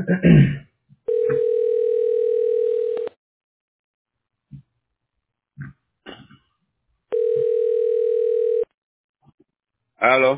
Hello.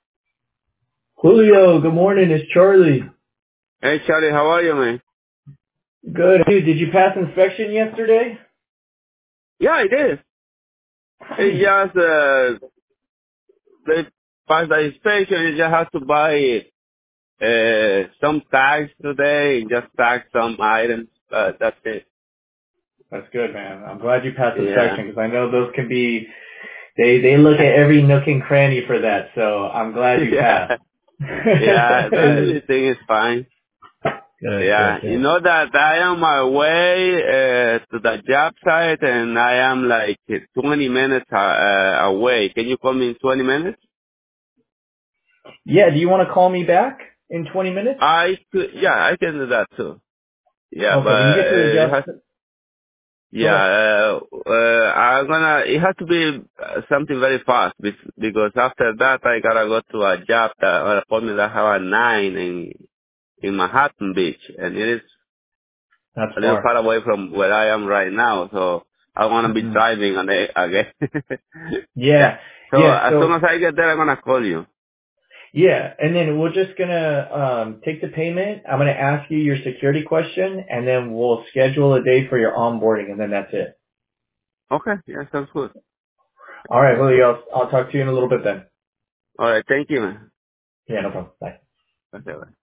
Julio, good morning. It's Charlie. Hey, Charlie, how are you, man? Good. Hey, did you pass inspection yesterday? Yeah, I did. It Nice. just, they pass the inspection, you just have to buy some tags today, just tag some items, that's it. That's good, man. I'm glad you passed Yeah. inspection because I know those can be, they look at every nook and cranny for that, so I'm glad you Yeah. passed. Yeah, everything is fine. Good, Yeah, good, you good. know that I am on my way to the job site and I am like 20 minutes away. Can you call me in 20 minutes? Yeah, do you want to call me back in 20 minutes? Yeah, I can do that too. Yeah, Okay, when you but get to the it job, has, go ahead. it has to be something very fast because after that I gotta go to a job that an appointment that I have at 9 in Manhattan Beach, and it is That's a little far. far away from where I am right now, so I want to be Mhm. driving on it again. Yeah. Yeah, So yeah, as soon so as I get there, I'm gonna call you. yeah, and then we're just gonna take the payment. I'm gonna ask you your security question, and then we'll schedule a day for your onboarding, and then that's it. Okay. Yeah, sounds good. All right, Sounds good. Julio. I'll talk to you in a little bit then. All right. Thank you, man. Yeah, no problem. Bye. Okay. Bye.